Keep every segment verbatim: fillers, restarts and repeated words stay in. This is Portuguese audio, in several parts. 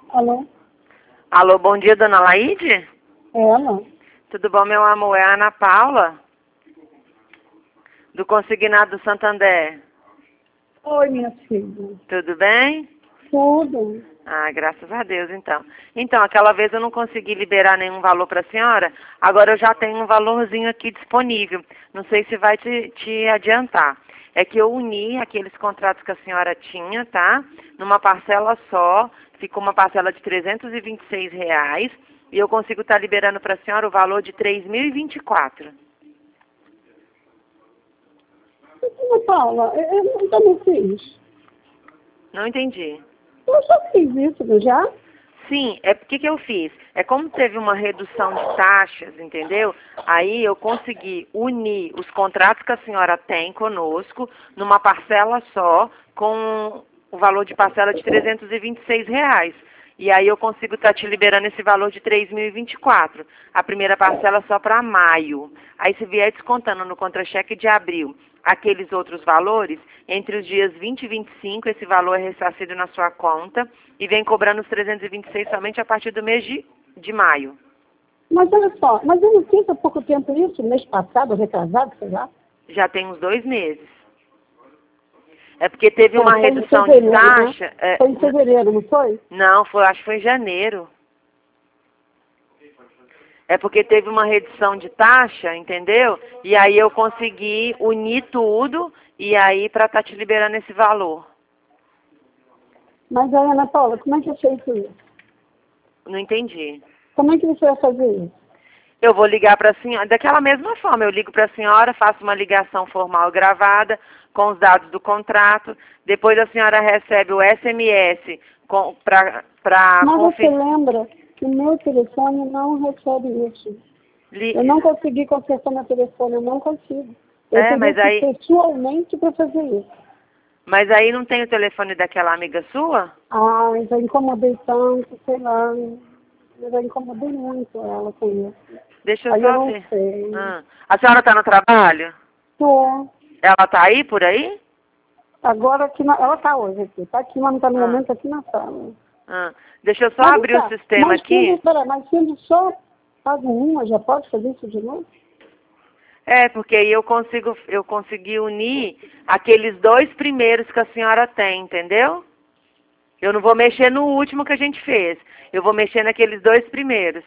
Alô? Alô, bom dia, dona Laide? É ela? Tudo bom, meu amor? É a Ana Paula, do Consignado Santander. Oi, minha filha. Tudo bem? Tudo. Ah, graças a Deus, então. Então, aquela vez eu não consegui liberar nenhum valor para a senhora, agora eu já tenho um valorzinho aqui disponível. Não sei se vai te, te adiantar. É que eu uni aqueles contratos que a senhora tinha, tá? Numa parcela só, ficou uma parcela de trezentos e vinte e seis reais, e eu consigo estar liberando para a senhora o valor de três mil e vinte e quatro. Ana Paula, eu, eu ainda não fiz. Não entendi. Eu já fiz isso, não já? Sim, é porque que eu fiz? É como teve uma redução de taxas, entendeu? Aí eu consegui unir os contratos que a senhora tem conosco numa parcela só, com o valor de parcela de trezentos e vinte e seis reais. E aí eu consigo estar te liberando esse valor de três mil e vinte e quatro. A primeira parcela só para maio. Aí se vier descontando no contra-cheque de abril aqueles outros valores, entre os dias vinte e vinte e cinco, esse valor é ressarcido na sua conta e vem cobrando os trezentos e vinte e seis somente a partir do mês de, de maio. Mas olha só, mas eu não fiz há pouco tempo isso, mês passado, retrasado, sei lá. Já tem uns dois meses. É porque teve É, uma foi em redução de fevereiro, taxa. né? É, Foi em fevereiro, não foi? não, foi, acho que foi em janeiro. É porque teve uma redução de taxa, entendeu? E aí eu consegui unir tudo e aí para estar te liberando esse valor. Mas aí, Ana Paula, como é que eu sei isso? Não entendi. Como é que você vai fazer isso? Eu vou ligar para a senhora, daquela mesma forma, eu ligo para a senhora, faço uma ligação formal gravada com os dados do contrato, depois a senhora recebe o S M S para Mas você confirmar. lembra que o meu telefone não recebe isso. Eu não consegui consertar meu telefone, eu não consigo. Eu É, teria mas que aí, pessoalmente para fazer isso. mas aí não tem o telefone daquela amiga sua? Ah, eu já incomodei tanto, sei lá. Eu já incomodei muito ela com isso. Deixa eu Aí eu só não ver. sei. Ah. A senhora está no trabalho? Tô. Ela está aí, por aí? Agora aqui na, ela está hoje aqui. Está aqui, mas não está no Ah. momento aqui na sala. Ah. Deixa eu só Mas abrir o tá. sistema Mas aqui. sendo, pera, mas sendo só pago uma, já pode fazer isso de novo? É, porque aí eu consigo, eu consegui unir aqueles dois primeiros que a senhora tem, entendeu? Eu não vou mexer no último que a gente fez. Eu vou mexer naqueles dois primeiros.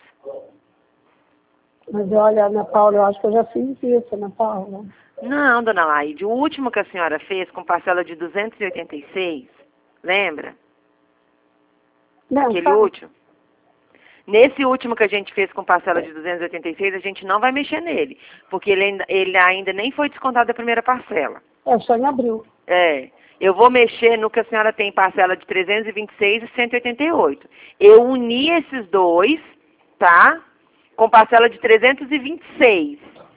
Mas olha, Ana Paula, eu acho que eu já fiz isso, Ana Paula. Não, dona Laide, o último que a senhora fez com parcela de duzentos e oitenta e seis, lembra? Não, Aquele tá. último. Nesse último que a gente fez com parcela de duzentos e oitenta e seis, a gente não vai mexer nele, porque ele ainda, ele ainda nem foi descontado da primeira parcela. É só em abril. É, eu vou mexer no que a senhora tem parcela de trezentos e vinte e seis e cento e oitenta e oito. Eu uni esses dois, tá? Com parcela de trezentos e vinte e seis.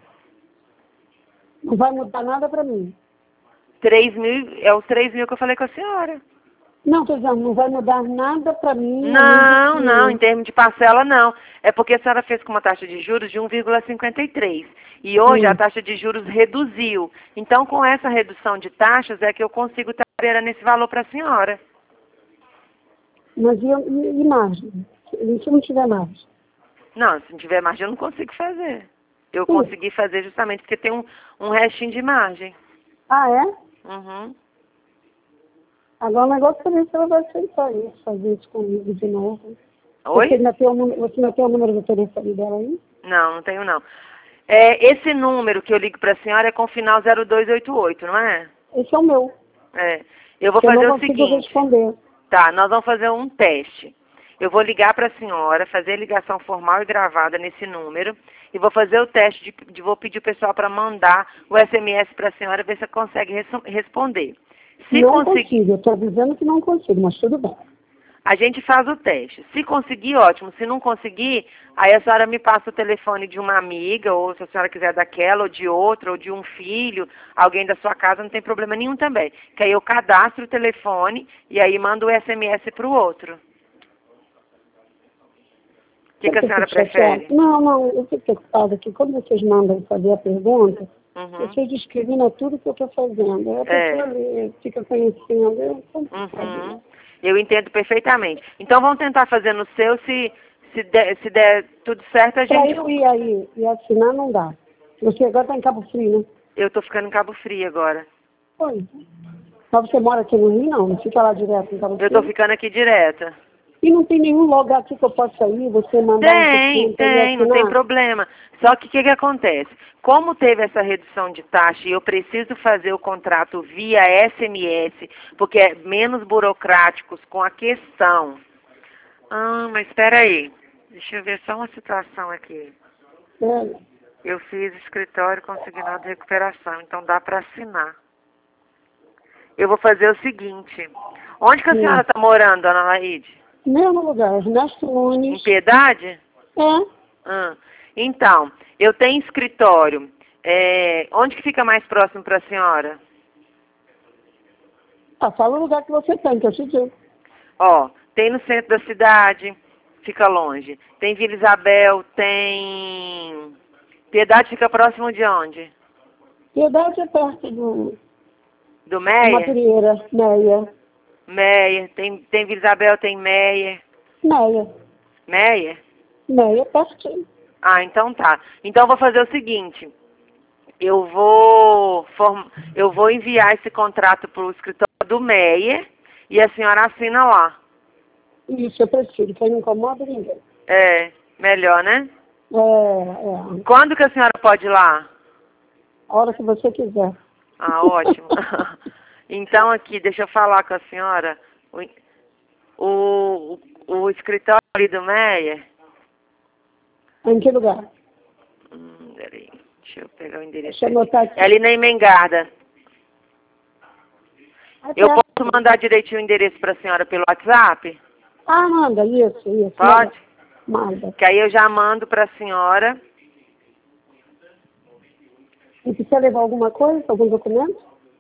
Não vai mudar nada para mim. três mil, é os três mil que eu falei com a senhora. Não, estou dizendo, não vai mudar nada para mim. Não, não, em De... termos de parcela não. É porque a senhora fez com uma taxa de juros de um vírgula cinquenta e três. E hoje Hum. a taxa de juros reduziu. Então, com essa redução de taxas, é que eu consigo estar liberando esse valor para a senhora. Mas e, e, e margem? E se não tiver margem? Não, se não tiver margem, eu não consigo fazer. Eu Sim. consegui fazer justamente porque tem um, um restinho de margem. Ah, é? Uhum. Agora o negócio também se ela vai aceitar isso, fazer isso comigo de novo. Oi? Você ainda tem o número, você ainda tem o número do telefone dela aí? Não, não tenho não. É, esse número que eu ligo para a senhora é com final zero dois oito oito, não é? Esse é o meu. É. Eu vou Que eu fazer não o consigo seguinte. responder. Tá, nós vamos fazer um teste. Eu vou ligar para a senhora, fazer a ligação formal e gravada nesse número, e vou fazer o teste, de, de vou pedir o pessoal para mandar o S M S para a senhora, ver se ela consegue res, responder. Se Não conseguir, consigo, eu estou dizendo que não consigo, mas tudo bem. a gente faz o teste. Se conseguir, ótimo. Se não conseguir, aí a senhora me passa o telefone de uma amiga, ou se a senhora quiser daquela, ou de outra, ou de um filho, alguém da sua casa, não tem problema nenhum também. Que aí eu cadastro o telefone e aí mando o S M S para o outro. O que, que a senhora prefere? Não, não, eu fico preocupada que quando vocês mandam fazer a pergunta, Uhum. vocês discriminam tudo que eu estou fazendo. Aí a É. pessoa lê, fica conhecendo. Eu, Uhum. Eu entendo perfeitamente. Então vamos tentar fazer no seu, se, se, der, se der tudo certo, a gente... Pra eu ir aí e assinar não dá. Você agora tá em Cabo Frio, né? Eu tô ficando em Cabo Frio agora. Oi. Mas você mora aqui no Rio, não? Não fica lá direto em Cabo Frio? Eu tô ficando aqui direta. E não tem nenhum lugar aqui que eu possa ir, você mandar um Tem, tem, não tem problema. Só que o que, que acontece? Como teve essa redução de taxa e eu preciso fazer o contrato via S M S, porque é menos burocráticos com a questão. Ah, mas espera aí. Deixa eu ver só uma situação aqui. É. Eu fiz escritório consignado de recuperação, então dá para assinar. Eu vou fazer o seguinte. Onde que a Sim. senhora está morando, dona Laide? Mesmo lugar, Ernesto Nunes. Em Piedade? É. Ah, então, eu tenho escritório. É, onde que fica mais próximo para a senhora? Ah, fala o lugar que você tem, que eu te digo. Ó, tem no centro da cidade, fica longe. Tem Vila Isabel, tem... Piedade fica próximo de onde? Piedade é perto do... Do Meia? Madureira, Meia. Meia. Tem, tem Vila Isabel, tem Meia. Meia. Meia? Meia, pertinho. Ah, então tá. Então eu vou fazer o seguinte. Eu vou, form... eu vou enviar esse contrato para o escritório do Meia e a senhora assina lá. Isso, eu prefiro, que aí não incomoda ninguém. É, melhor, né? É, é. Quando que a senhora pode ir lá? A hora que você quiser. Ah, ótimo. Então aqui, deixa eu falar com a senhora. O, o, o escritório ali do Meia... Em que lugar? Hum, peraí, deixa eu pegar o endereço. Deixa eu anotar aqui. É ali na Emengarda. Até Eu posso mandar direitinho o endereço para a senhora pelo WhatsApp? Ah, manda, isso, isso. Pode? Manda. Que aí eu já mando para a senhora. E precisa levar alguma coisa, algum documento?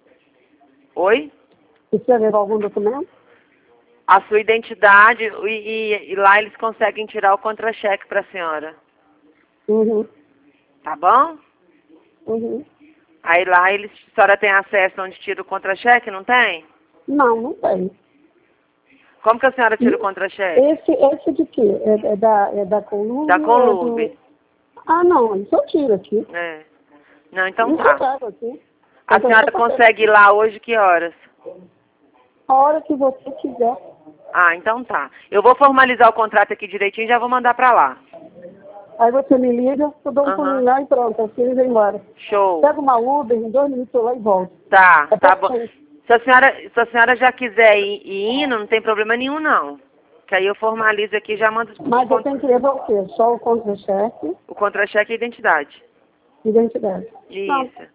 Oi? Precisa levar algum documento? A sua identidade e, e, e lá eles conseguem tirar o contra-cheque para a senhora. Uhum. Tá bom? Uhum. Aí lá eles, a senhora tem acesso onde tira o contra-cheque, não tem? Não, não tem. Como que a senhora tira o contra-cheque? Esse, esse de quê? É, é da, é da Columbe? Da ou é Columbe. do... Ah, não, isso eu tiro aqui. É. Não, então Isso tá. eu trago aqui. A Então, senhora só pra- consegue ir lá hoje que horas? A hora que você quiser. Ah, então tá. Eu vou formalizar o contrato aqui direitinho e já vou mandar pra lá. Aí você me liga, eu dou um Aham. pulinho lá e pronto, assim ele vai embora. Show. Pega uma Uber, em dois minutos eu lá e volto. Tá, É tá bom. perfeito. Se a senhora, se a senhora já quiser ir, ir indo, não tem problema nenhum, não. Que aí eu formalizo aqui e já mando o, Mas eu con tenho que levar o quê? Só o contra-cheque o contra-cheque e a identidade. e identidade. Não, Isso.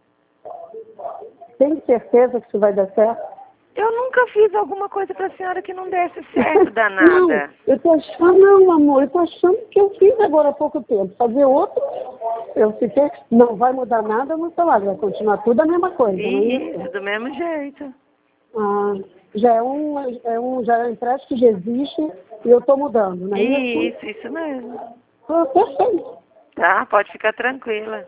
tem certeza que isso vai dar certo? Eu nunca fiz alguma coisa pra senhora que não desse certo, danada. Não, eu tô achando, não, amor, eu tô achando que eu fiz agora há pouco tempo. Fazer outro, eu fiquei, não vai mudar nada no salário, vai continuar tudo a mesma coisa. Não é isso? Isso, do mesmo jeito. Ah, já é um, é um, já é um empréstimo que já existe e eu tô mudando, não é isso? Isso, isso mesmo. Ah, perfeito, Tá, pode ficar tranquila.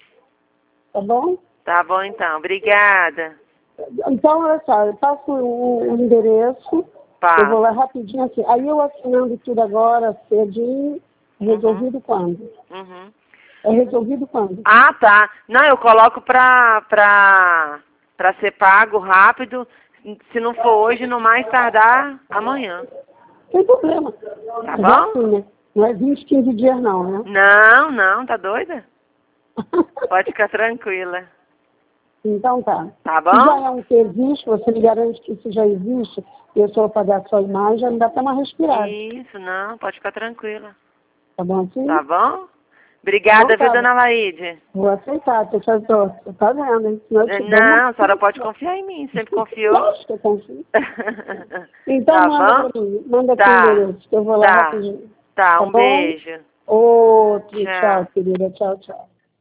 tá bom? Tá bom então, obrigada. Então, olha só, eu passo o, o endereço, Pá. eu vou lá rapidinho assim. Aí eu assinando tudo agora, cedinho, resolvido Uhum. quando? Uhum. É resolvido quando? Ah, tá. Não, eu coloco pra, pra, pra ser pago rápido. Se não for hoje, no mais tardar amanhã. Tem problema. Tá Já bom? assim, né? Não é vinte, quinze dias não, né? Não, não, tá doida? Pode ficar tranquila. Então tá. Tá Se já bom? é um que existe, você me garante que isso já existe, e eu só vou pagar a sua imagem, já me dá até uma respirada. Isso, não, pode ficar tranquila. Tá bom assim? Tá bom? Obrigada, Então tá. viu, dona Laíde? Vou aceitar, tô te ajudando. Você tá vendo, hein? Senão eu te dou Não, uma- a senhora pode confiar em mim, sempre confiou. Lógico que eu confio. Então Tá manda bom? pra mim, manda aqui Tá. o endereço, que eu vou lá Tá. rapidinho. Tá, Tá um bom? beijo. Outro, Tchau. tchau, querida, tchau, tchau.